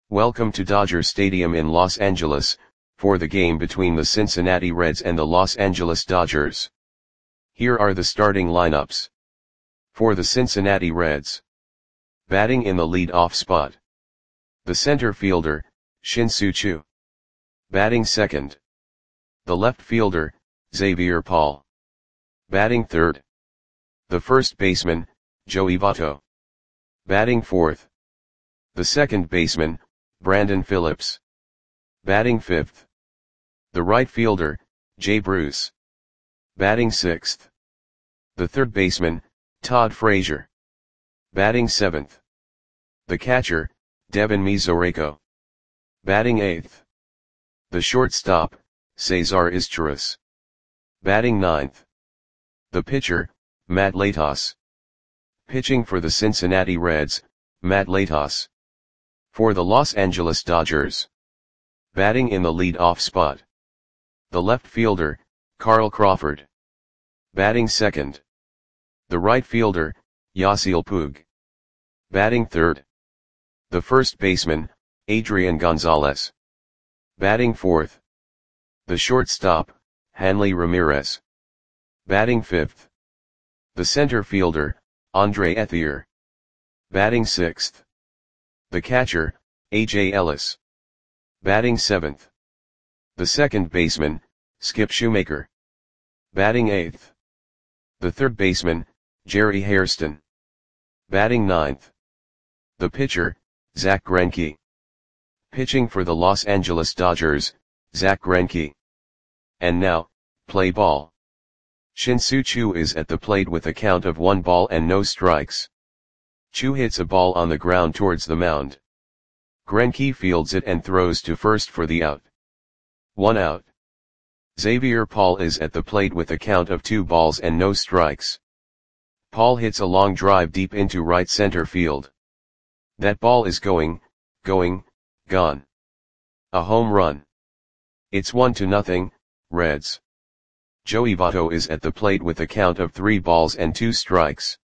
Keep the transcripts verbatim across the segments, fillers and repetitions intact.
Welcome to Dodger Stadium in Los Angeles, for the game between the Cincinnati Reds and the Los Angeles Dodgers. Here are the starting lineups. For the Cincinnati Reds. Batting in the lead-off spot. The center fielder, Shin-Soo Choo. Batting second. The left fielder, Xavier Paul. Batting third. The first baseman, Joey Votto. Batting fourth. The second baseman, Brandon Phillips. Batting fifth. The right fielder, Jay Bruce. Batting sixth. The third baseman, Todd Frazier. Batting seventh. The catcher, Devin Mesoraco. Batting eighth. The shortstop, Cesar Izturis. Batting ninth. The pitcher, Matt Latos. Pitching for the Cincinnati Reds, Matt Latos. For the Los Angeles Dodgers. Batting in the lead-off spot. The left fielder, Carl Crawford. Batting second. The right fielder, Yasiel Puig. Batting third. The first baseman, Adrian Gonzalez. Batting fourth. The shortstop, Hanley Ramirez. Batting fifth. The center fielder, Andre Ethier. Batting sixth. The catcher, A J Ellis. Batting seventh. The second baseman, Skip Shoemaker. Batting eighth. The third baseman, Jerry Hairston. Batting ninth. The pitcher, Zach Greinke. Pitching for the Los Angeles Dodgers, Zach Greinke. And now, play ball. Shin-Soo Choo is at the plate with a count of one ball and no strikes. Choo hits a ball on the ground towards the mound. Greinke fields it and throws to first for the out. One out. Xavier Paul is at the plate with a count of two balls and no strikes. Paul hits a long drive deep into right center field. That ball is going, going, gone. A home run. It's one to nothing, Reds. Joey Votto is at the plate with a count of three balls and two strikes.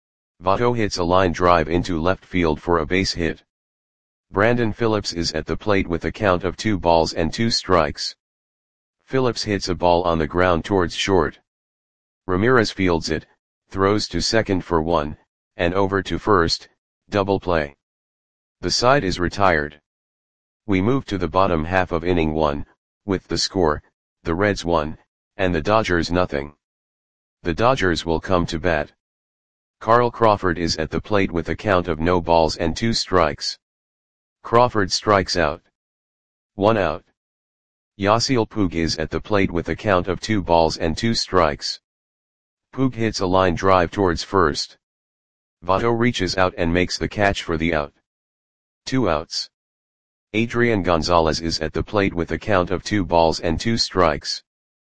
Votto hits a line drive into left field for a base hit. Brandon Phillips is at the plate with a count of two balls and two strikes. Phillips hits a ball on the ground towards short. Ramirez fields it, throws to second for one, and over to first, double play. The side is retired. We move to the bottom half of inning one, with the score, the Reds one, and the Dodgers nothing. The Dodgers will come to bat. Carl Crawford is at the plate with a count of no balls and two strikes. Crawford strikes out. One out. Yasiel Puig is at the plate with a count of two balls and two strikes. Puig hits a line drive towards first. Votto reaches out and makes the catch for the out. Two outs. Adrian Gonzalez is at the plate with a count of two balls and two strikes.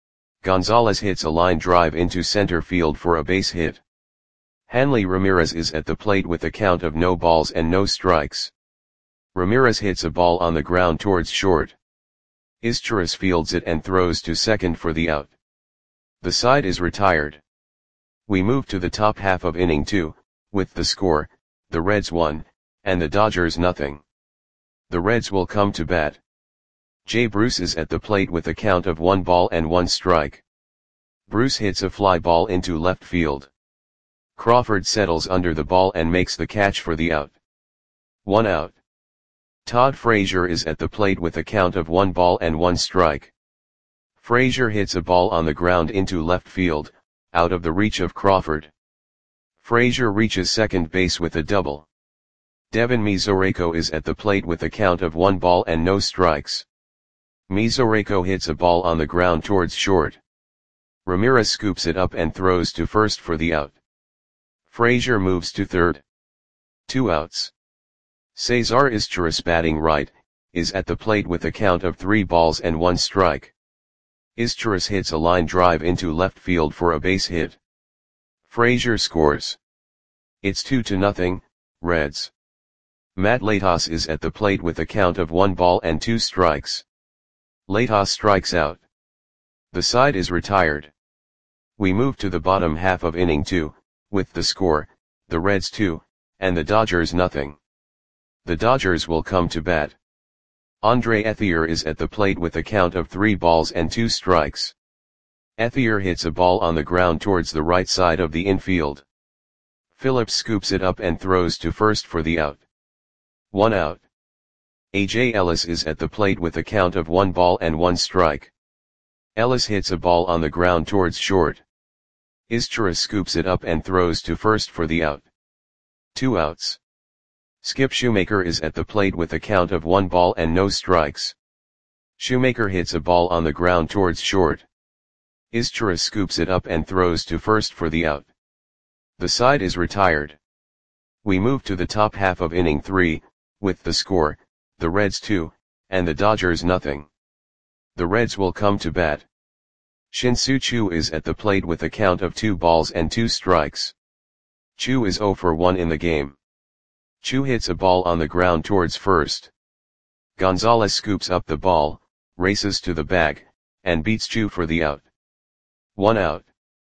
Gonzalez hits a line drive into center field for a base hit. Hanley Ramirez is at the plate with a count of no balls and no strikes. Ramirez hits a ball on the ground towards short. Izturis fields it and throws to second for the out. The side is retired. We move to the top half of inning two, with the score, the Reds one, and the Dodgers nothing. The Reds will come to bat. Jay Bruce is at the plate with a count of one ball and one strike. Bruce hits a fly ball into left field. Crawford settles under the ball and makes the catch for the out. One out. Todd Frazier is at the plate with a count of one ball and one strike. Frazier hits a ball on the ground into left field, out of the reach of Crawford. Frazier reaches second base with a double. Devin Mesoraco is at the plate with a count of one ball and no strikes. Mesoraco hits a ball on the ground towards short. Ramirez scoops it up and throws to first for the out. Frazier moves to third. Two outs. Cesar Izturis, batting right, is at the plate with a count of three balls and one strike. Izturis hits a line drive into left field for a base hit. Frazier scores. It's two to nothing, Reds. Matt Latos is at the plate with a count of one ball and two strikes. Latos strikes out. The side is retired. We move to the bottom half of inning two, with the score, the Reds two, and the Dodgers nothing. The Dodgers will come to bat. Andre Ethier is at the plate with a count of three balls and two strikes. Ethier hits a ball on the ground towards the right side of the infield. Phillips scoops it up and throws to first for the out. One out. A J Ellis is at the plate with a count of one ball and one strike. Ellis hits a ball on the ground towards short. Izchara scoops it up and throws to first for the out. Two outs. Skip Shoemaker is at the plate with a count of one ball and no strikes. Shoemaker hits a ball on the ground towards short. Izchara scoops it up and throws to first for the out. The side is retired. We move to the top half of inning three, with the score, the Reds two, and the Dodgers nothing. The Reds will come to bat. Shin-Soo Choo is at the plate with a count of two balls and two strikes. Choo is zero for one in the game. Choo hits a ball on the ground towards first. Gonzalez scoops up the ball, races to the bag, and beats Choo for the out. One out.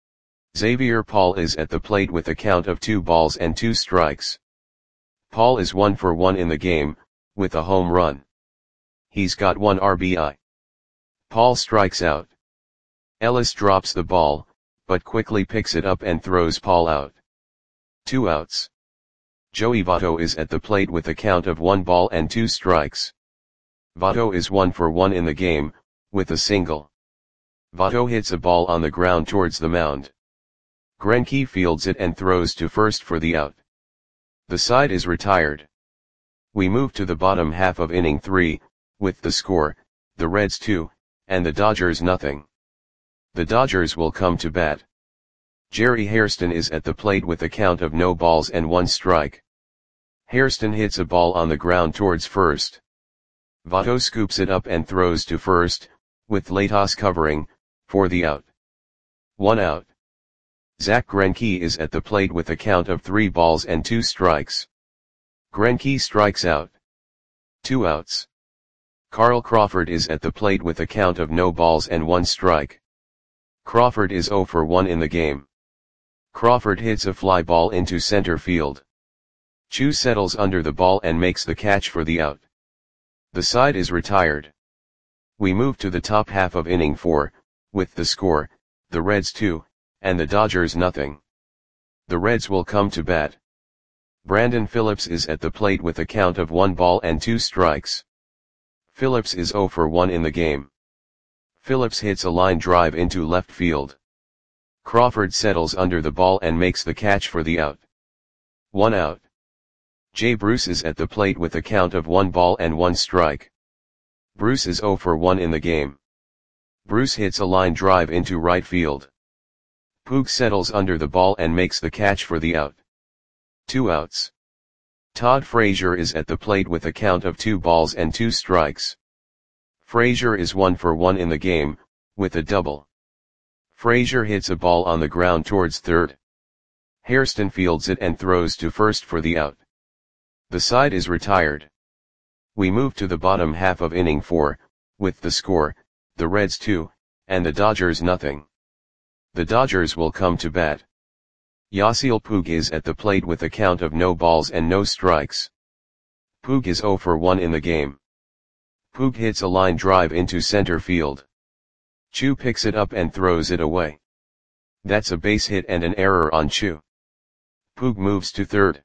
Xavier Paul is at the plate with a count of two balls and two strikes. Paul is one for one in the game, with a home run. He's got one R B I. Paul strikes out. Ellis drops the ball, but quickly picks it up and throws Paul out. Two outs. Joey Votto is at the plate with a count of one ball and two strikes. Votto is one for one in the game, with a single. Votto hits a ball on the ground towards the mound. Greinke fields it and throws to first for the out. The side is retired. We move to the bottom half of inning three, with the score, the Reds two, and the Dodgers nothing. The Dodgers will come to bat. Jerry Hairston is at the plate with a count of no balls and one strike. Hairston hits a ball on the ground towards first. Votto scoops it up and throws to first, with Latos covering, for the out. One out. Zach Greinke is at the plate with a count of three balls and two strikes. Greinke strikes out. Two outs. Carl Crawford is at the plate with a count of no balls and one strike. Crawford is zero for one in the game. Crawford hits a fly ball into center field. Choo settles under the ball and makes the catch for the out. The side is retired. We move to the top half of inning four, with the score, the Reds two, and the Dodgers nothing. The Reds will come to bat. Brandon Phillips is at the plate with a count of one ball and two strikes. Phillips is zero for one in the game. Phillips hits a line drive into left field. Crawford settles under the ball and makes the catch for the out. One out. Jay Bruce is at the plate with a count of one ball and one strike. Bruce is zero for one in the game. Bruce hits a line drive into right field. Puig settles under the ball and makes the catch for the out. Two outs. Todd Frazier is at the plate with a count of two balls and two strikes. Frazier is one for one in the game, with a double. Frazier hits a ball on the ground towards third. Hairston fields it and throws to first for the out. The side is retired. We move to the bottom half of inning four, with the score, the Reds two, and the Dodgers nothing. The Dodgers will come to bat. Yasiel Puig is at the plate with a count of no balls and no strikes. Puig is zero for one in the game. Puig hits a line drive into center field. Choo picks it up and throws it away. That's a base hit and an error on Choo. Puig moves to third.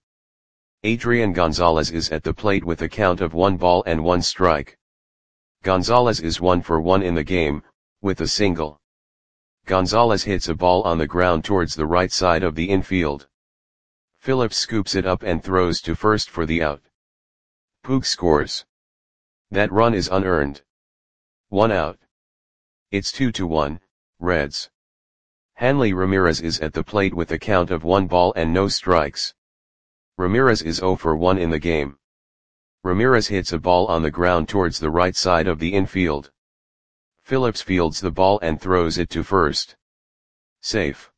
Adrian Gonzalez is at the plate with a count of one ball and one strike. Gonzalez is one for one in the game, with a single. Gonzalez hits a ball on the ground towards the right side of the infield. Phillips scoops it up and throws to first for the out. Puig scores. That run is unearned. One out. It's two to one, Reds. Hanley Ramirez is at the plate with a count of one ball and no strikes. Ramirez is zero for one in the game. Ramirez hits a ball on the ground towards the right side of the infield. Phillips fields the ball and throws it to first. Safe.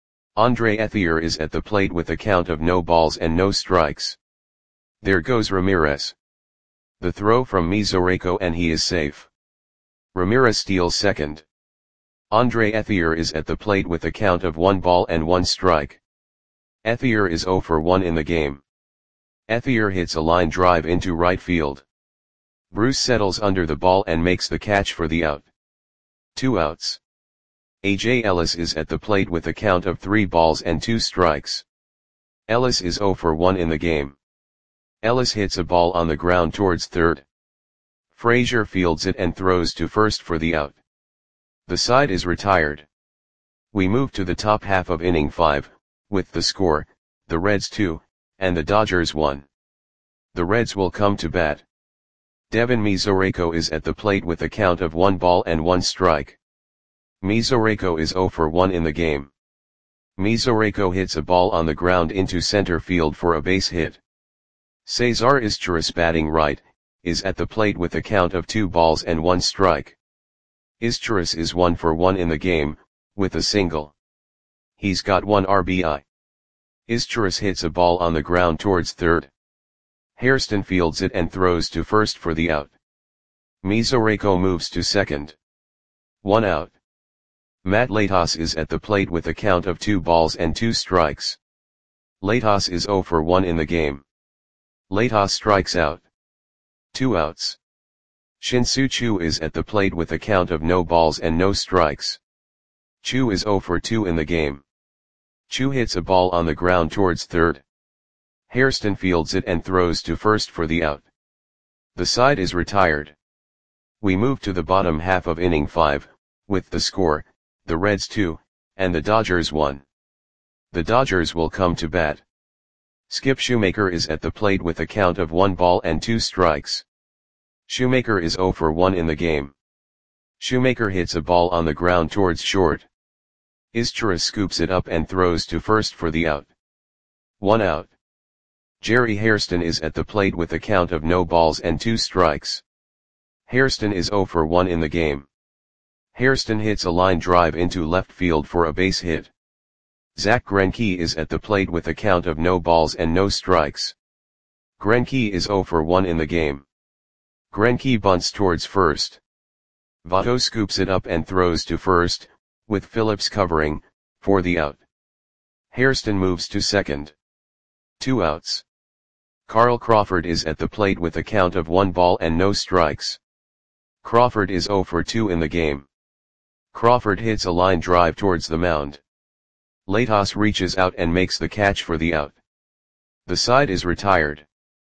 Andre Ethier is at the plate with a count of no balls and no strikes. There goes Ramirez. The throw from Mesoraco and he is safe. Ramirez steals second. Andre Ethier is at the plate with a count of one ball and one strike. Ethier is zero for one in the game. Ethier hits a line drive into right field. Bruce settles under the ball and makes the catch for the out. Two outs. A J Ellis is at the plate with a count of three balls and two strikes. Ellis is zero for one in the game. Ellis hits a ball on the ground towards third. Frazier fields it and throws to first for the out. The side is retired. We move to the top half of inning five, with the score, the Reds two, and the Dodgers one. The Reds will come to bat. Devin Mesoraco is at the plate with a count of one ball and one strike. Mesoraco is zero for one in the game. Mesoraco hits a ball on the ground into center field for a base hit. Cesar Izturis, batting right, is at the plate with a count of two balls and one strike. Izturis is one for one in the game, with a single. He's got one R B I. Izturis hits a ball on the ground towards third. Hairston fields it and throws to first for the out. Mesoraco moves to second. One out. Matt Latos is at the plate with a count of two balls and two strikes. Latos is zero for one in the game. Latos strikes out. Two outs. Shin-Soo Choo is at the plate with a count of no balls and no strikes. Choo is zero for two in the game. Choo hits a ball on the ground towards third. Hairston fields it and throws to first for the out. The side is retired. We move to the bottom half of inning five, with the score, the Reds two, and the Dodgers one. The Dodgers will come to bat. Skip Shoemaker is at the plate with a count of one ball and two strikes. Shoemaker is zero for one in the game. Shoemaker hits a ball on the ground towards short. Izturis scoops it up and throws to first for the out. One out. Jerry Hairston is at the plate with a count of no balls and two strikes. Hairston is zero for one in the game. Hairston hits a line drive into left field for a base hit. Zach Greinke is at the plate with a count of no balls and no strikes. Greinke is zero for one in the game. Greinke bunts towards first. Votto scoops it up and throws to first, with Phillips covering, for the out. Hairston moves to second. Two outs. Carl Crawford is at the plate with a count of one ball and no strikes. Crawford is zero for two in the game. Crawford hits a line drive towards the mound. Latos reaches out and makes the catch for the out. The side is retired.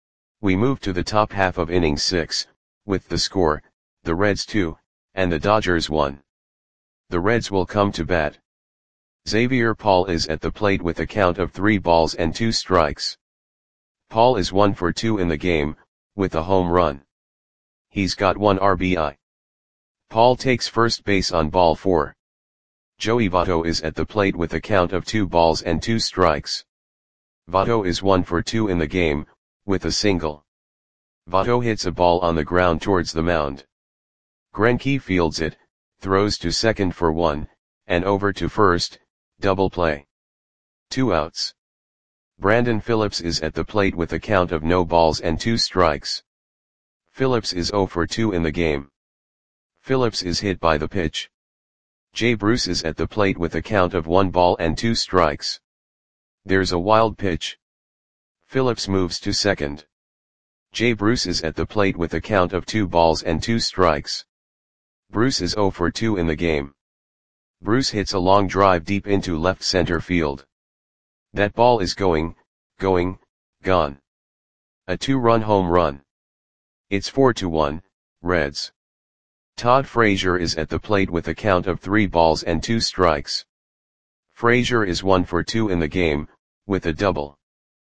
We move to the top half of inning six, with the score, the Reds two, and the Dodgers one. The Reds will come to bat. Xavier Paul is at the plate with a count of three balls and two strikes. Paul is one for two in the game, with a home run. He's got one R B I. Paul takes first base on ball four. Joey Votto is at the plate with a count of two balls and two strikes. Votto is one for two in the game, with a single. Votto hits a ball on the ground towards the mound. Greinke fields it, throws to second for one, and over to first, double play. Two outs. Brandon Phillips is at the plate with a count of no balls and two strikes. Phillips is zero for two in the game. Phillips is hit by the pitch. Jay Bruce is at the plate with a count of one ball and two strikes. There's a wild pitch. Phillips moves to second. Jay Bruce is at the plate with a count of two balls and two strikes. Bruce is zero for two in the game. Bruce hits a long drive deep into left center field. That ball is going, going, gone. A two-run home run. It's four to one, Reds. Todd Frazier is at the plate with a count of three balls and two strikes. Frazier is one for two in the game, with a double.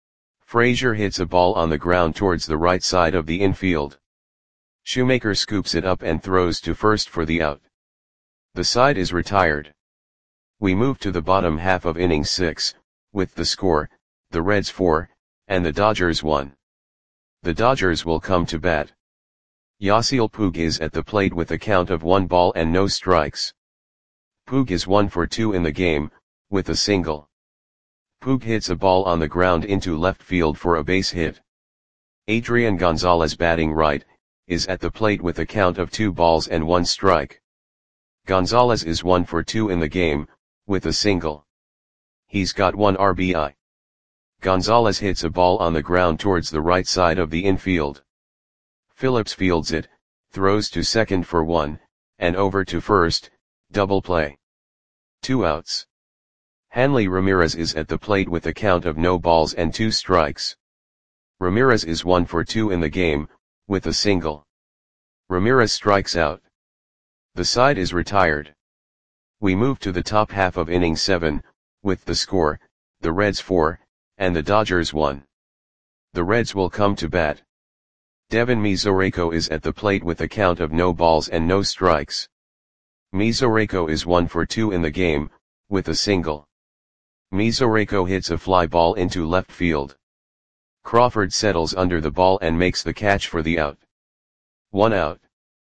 Frazier hits a ball on the ground towards the right side of the infield. Shoemaker scoops it up and throws to first for the out. The side is retired. We move to the bottom half of inning six, with the score, the Reds four, and the Dodgers one. The Dodgers will come to bat. Yasiel Puig is at the plate with a count of one ball and no strikes. Puig is one for two in the game, with a single. Puig hits a ball on the ground into left field for a base hit. Adrian Gonzalez, batting right, is at the plate with a count of two balls and one strike. Gonzalez is one for two in the game, with a single. He's got one R B I. Gonzalez hits a ball on the ground towards the right side of the infield. Phillips fields it, throws to second for one, and over to first, double play. Two outs. Hanley Ramirez is at the plate with a count of no balls and two strikes. Ramirez is one for two in the game, with a single. Ramirez strikes out. The side is retired. We move to the top half of inning seven, with the score, the Reds four, and the Dodgers one. The Reds will come to bat. Devin Mesoraco is at the plate with a count of no balls and no strikes. Mesoraco is one for two in the game, with a single. Mesoraco hits a fly ball into left field. Crawford settles under the ball and makes the catch for the out. One out.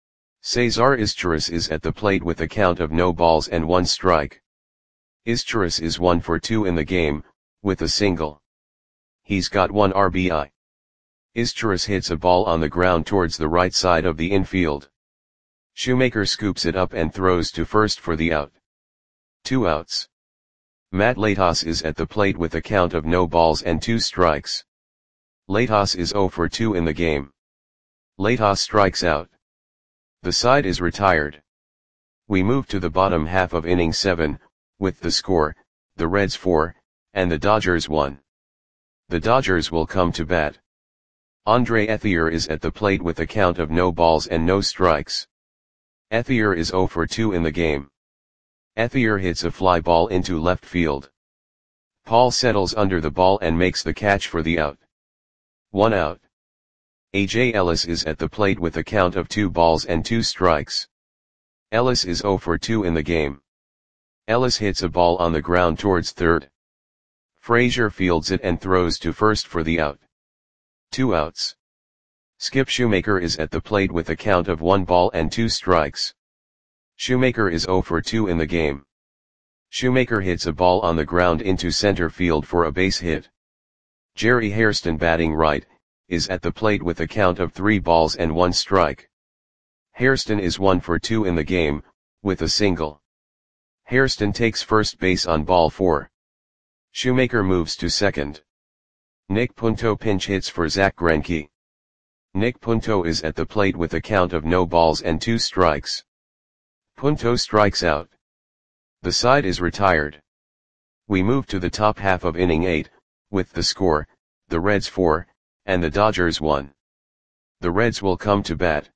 Cesar Izturis is at the plate with a count of no balls and one strike. Izturis is one for two in the game, with a single. He's got one R B I. Izturis hits a ball on the ground towards the right side of the infield. Shoemaker scoops it up and throws to first for the out. Two outs. Matt Latos is at the plate with a count of no balls and two strikes. Latos is zero for two in the game. Latos strikes out. The side is retired. We move to the bottom half of inning seven, with the score, the Reds four, and the Dodgers one. The Dodgers will come to bat. Andre Ethier is at the plate with a count of no balls and no strikes. Ethier is zero for two in the game. Ethier hits a fly ball into left field. Paul settles under the ball and makes the catch for the out. One out. A J Ellis is at the plate with a count of two balls and two strikes. Ellis is zero for two in the game. Ellis hits a ball on the ground towards third. Frazier fields it and throws to first for the out. Two outs. Skip Shoemaker is at the plate with a count of one ball and two strikes. Shoemaker is zero for two in the game. Shoemaker hits a ball on the ground into center field for a base hit. Jerry Hairston, batting right, is at the plate with a count of three balls and one strike. Hairston is one for two in the game, with a single. Hairston takes first base on ball four. Shoemaker moves to second. Nick Punto pinch hits for Zach Greinke. Nick Punto is at the plate with a count of no balls and two strikes. Punto strikes out. The side is retired. We move to the top half of inning eight, with the score, the Reds four, and the Dodgers one. The Reds will come to bat.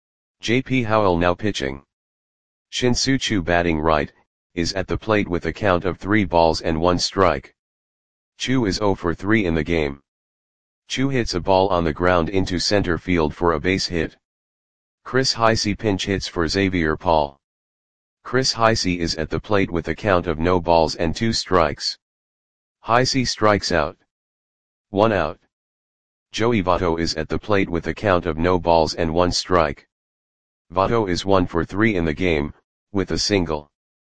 J P Howell now pitching. Shin-Soo Choo, batting right, is at the plate with a count of three balls and one strike. Choo is zero for three in the game. Choo hits a ball on the ground into center field for a base hit. Chris Heisey pinch hits for Xavier Paul. Chris Heisey is at the plate with a count of no balls and two strikes. Heisey strikes out. One out. Joey Votto is at the plate with a count of no balls and one strike. Votto is one for three in the game, with a single.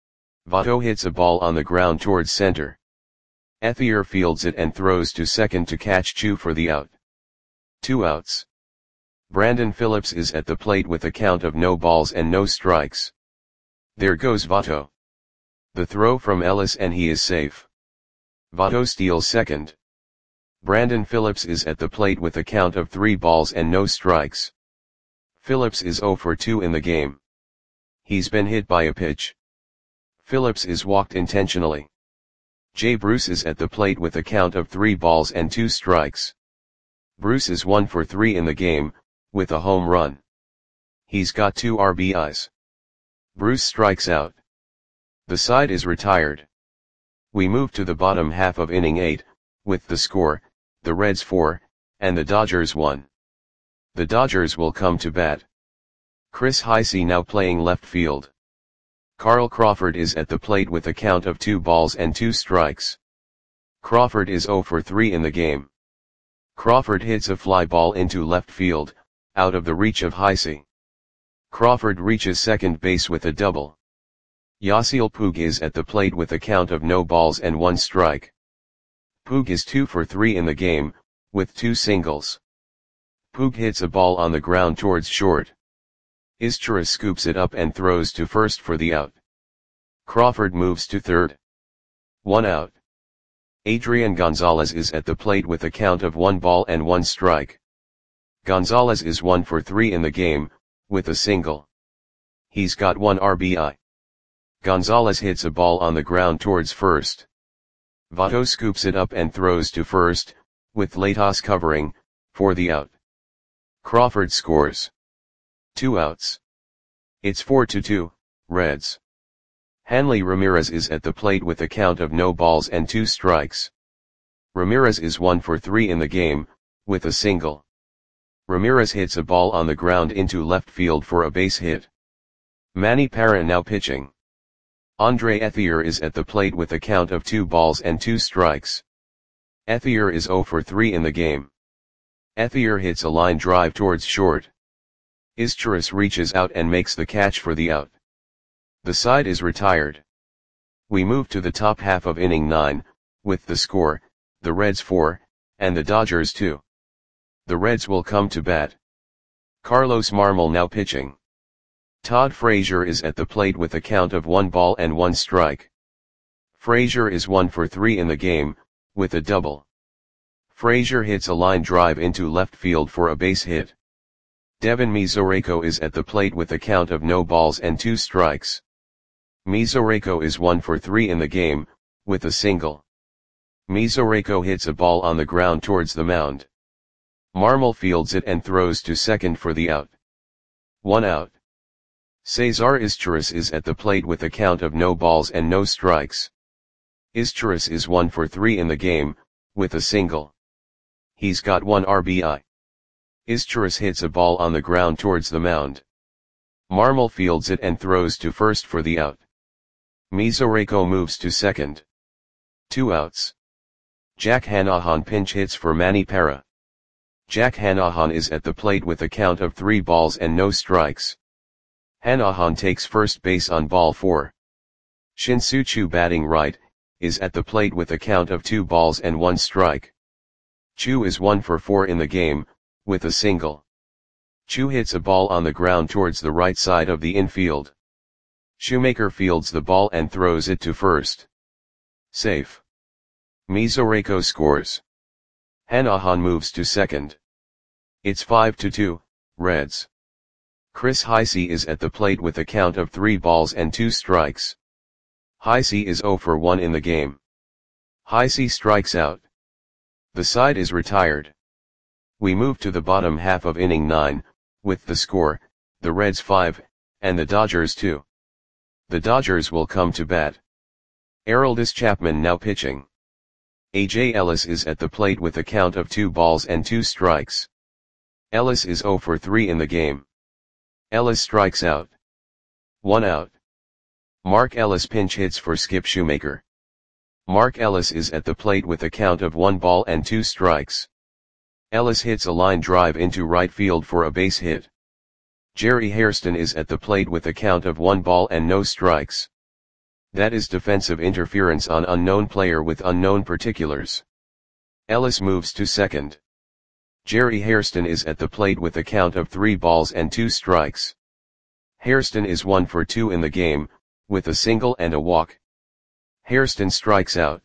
Votto hits a ball on the ground towards center. Ethier fields it and throws to second to catch Choo for the out. Two outs. Brandon Phillips is at the plate with a count of no balls and no strikes. There goes Votto. The throw from Ellis and he is safe. Votto steals second. Brandon Phillips is at the plate with a count of three balls and no strikes. Phillips is zero for two in the game. He's been hit by a pitch. Phillips is walked intentionally. Jay Bruce is at the plate with a count of three balls and two strikes. Bruce is one for three in the game, with a home run. He's got two R B Is. Bruce strikes out. The side is retired. We move to the bottom half of inning eight, with the score, the Reds four, and the Dodgers one. The Dodgers will come to bat. Chris Heisey now playing left field. Carl Crawford is at the plate with a count of two balls and two strikes. Crawford is zero for three in the game. Crawford hits a fly ball into left field, out of the reach of Heisey. Crawford reaches second base with a double. Yasiel Puig is at the plate with a count of no balls and one strike. Puig is two for three in the game, with two singles. Puig hits a ball on the ground towards short. Izturis scoops it up and throws to first for the out. Crawford moves to third. One out. Adrian Gonzalez is at the plate with a count of one ball and one strike. Gonzalez is one for three in the game, with a single. He's got one R B I. Gonzalez hits a ball on the ground towards first. Votto scoops it up and throws to first, with Latos covering, for the out. Crawford scores. Two outs. It's four to two, Reds. Hanley Ramirez is at the plate with a count of no balls and two strikes. Ramirez is one for three in the game, with a single. Ramirez hits a ball on the ground into left field for a base hit. Manny Parra now pitching. Andre Ethier is at the plate with a count of two balls and two strikes. Ethier is zero for three in the game. Ethier hits a line drive towards short. Izturis reaches out and makes the catch for the out. The side is retired. We move to the top half of inning nine, with the score, the Reds four, and the Dodgers two. The Reds will come to bat. Carlos Marmol now pitching. Todd Frazier is at the plate with a count of one ball and one strike. Frazier is one for three in the game, with a double. Frazier hits a line drive into left field for a base hit. Devin Mesoraco is at the plate with a count of no balls and two strikes. Mesoraco is one for three in the game, with a single. Mesoraco hits a ball on the ground towards the mound. Marmol fields it and throws to second for the out. One out. Cesar Izturis is at the plate with a count of no balls and no strikes. Izturis is one for three in the game, with a single. He's got one R B I. Izturis hits a ball on the ground towards the mound. Marmol fields it and throws to first for the out. Mesoraco moves to second. Two outs. Jack Hanahan pinch hits for Manny Parra. Jack Hanahan is at the plate with a count of three balls and no strikes. Hanahan takes first base on ball four. Shin-Soo Choo batting right, is at the plate with a count of two balls and one strike. Choo is one for four in the game, with a single. Choo hits a ball on the ground towards the right side of the infield. Shoemaker fields the ball and throws it to first. Safe. Mesoraco scores. Hanahan moves to second. It's five to two, Reds. Chris Heisey is at the plate with a count of three balls and two strikes. Heisey is zero for one in the game. Heisey strikes out. The side is retired. We move to the bottom half of inning nine, with the score, the Reds five, and the Dodgers two. The Dodgers will come to bat. Aroldis Chapman now pitching. A J Ellis is at the plate with a count of two balls and two strikes. Ellis is zero for three in the game. Ellis strikes out. One out. Mark Ellis pinch hits for Skip Shoemaker. Mark Ellis is at the plate with a count of one ball and two strikes. Ellis hits a line drive into right field for a base hit. Jerry Hairston is at the plate with a count of one ball and no strikes. That is defensive interference on unknown player with unknown particulars. Ellis moves to second. Jerry Hairston is at the plate with a count of three balls and two strikes. Hairston is one for two in the game, with a single and a walk. Hairston strikes out.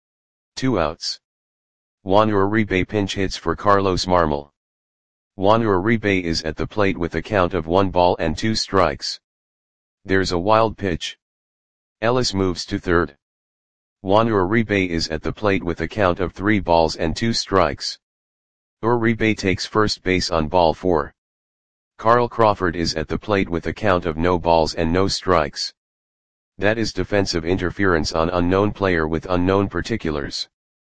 Two outs. Juan Uribe pinch hits for Carlos Marmol. Juan Uribe is at the plate with a count of one ball and two strikes. There's a wild pitch. Ellis moves to third. Juan Uribe is at the plate with a count of three balls and two strikes. Uribe takes first base on ball four. Carl Crawford is at the plate with a count of no balls and no strikes. That is defensive interference on unknown player with unknown particulars.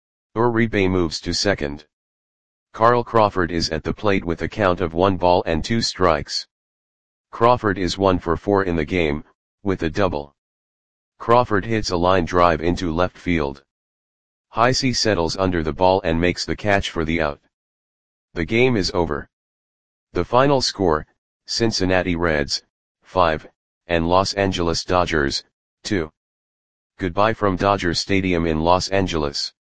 Uribe moves to second. Carl Crawford is at the plate with a count of one ball and two strikes. Crawford is one for four in the game, with a double. Crawford hits a line drive into left field. Heisey settles under the ball and makes the catch for the out. The game is over. The final score, Cincinnati Reds, five, and Los Angeles Dodgers, two. Goodbye from Dodger Stadium in Los Angeles.